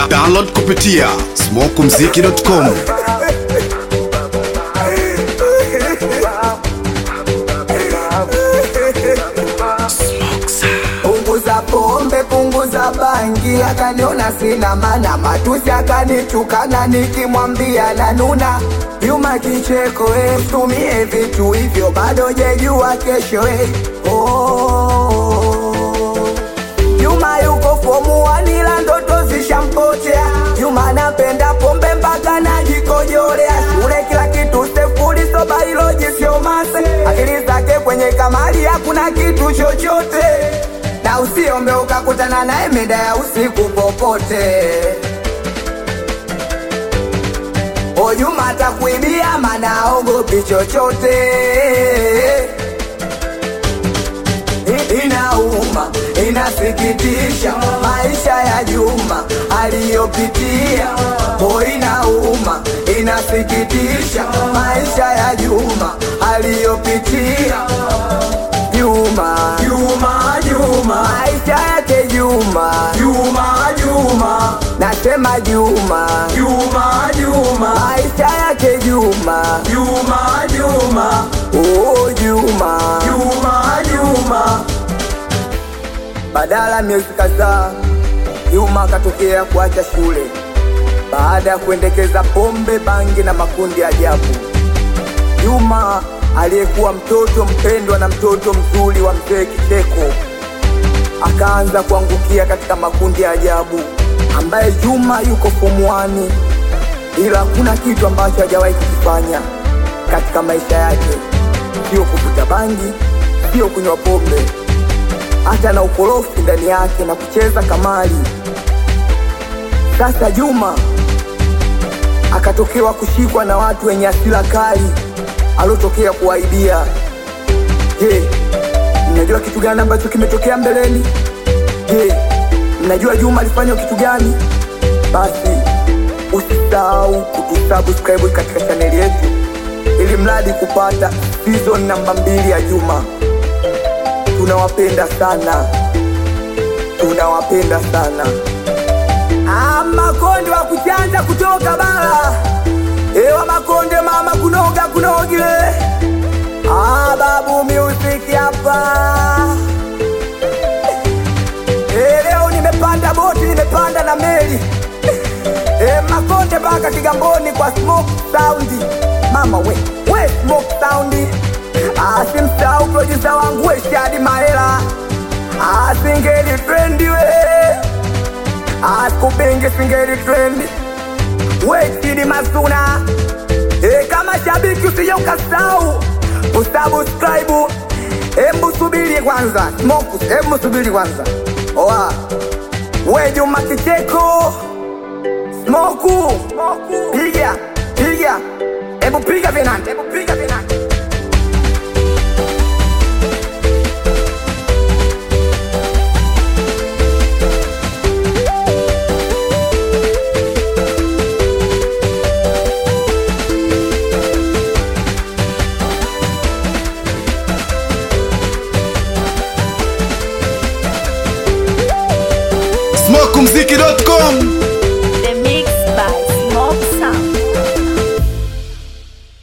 Download kupitia smokumziki.com. Punguza pombe, punguza bangi, akaniona sina maana, matusi akanitukana, nikimwambia na nuna. Yuma kicheko, tumie vitu hivyo, bado jejua kesho. Yuma yuko fomu wani la ndoto zishampotea. Yuma napenda pombe mpaka najikojolea. Shule kila kitu sefuri, so biology sio mase. Akili zake kwenye kamari hakuna kitu chochote. Na usiombe ukakutana naye mida ya usiku popote. Yuma atakuibia maana ogopi chochote. Inauma, inasikitisha maisha ya Juma aliyopitia. Inauma, inasikitisha maisha ya Juma aliyopitia. Juma, Juma, Juma, maisha yake Juma, Juma, Juma, nasema Juma, Juma, Juma, maisha yake Juma, Juma, Juma, oh Juma, Juma, Juma. Badala miezi kadhaa, Juma akatokea kuacha shule baada ya kuendekeza pombe, bangi na makundi ajabu. Juma aliyekuwa mtoto mpendwa na mtoto mzuri wa mzee Kicheko akaanza kuangukia katika makundi ya ajabu, ambaye Juma yuko form 1 ila kuna kitu ambacho hajawahi kukifanya katika maisha yake. Sio kuvuta bangi, sio kunywa pombe, hata na ukorofi ndani yake na kucheza kamari. Sasa Juma akatokewa kushikwa na watu wenye hasira kali alotokea kuaibia. Je, mnajua kitu gani ambacho kimetokea mbeleni? Je, mnajua Juma alifanya kitu gani? Basi usisahau kutusubscribe katika channel yetu ili mradi kupata season namba 2 ya Juma. Tunawapenda sana, tunawapenda sana. Makonde wa kuchanja kutoka bara, ewa makonde mama kunoga kunogile. Babu music hapa. Leo nimepanda boti, nimepanda na meli. Makonde baka Kigamboni kwa Smoke Sound. Mama we Smoke Sound. Simsahau producer wangu we Shadi Maela. Singeli trendi we. Kubenge singeli trendi. We Chidi Masuna. Kama shabiki usije ukasahau usubscribe. Embu subiri kwanza Smoke, embu subiri kwanza. Oa we Juma Kicheko Smoke, piga, piga. Embu piga venante, embu piga venante. smokumziki.com.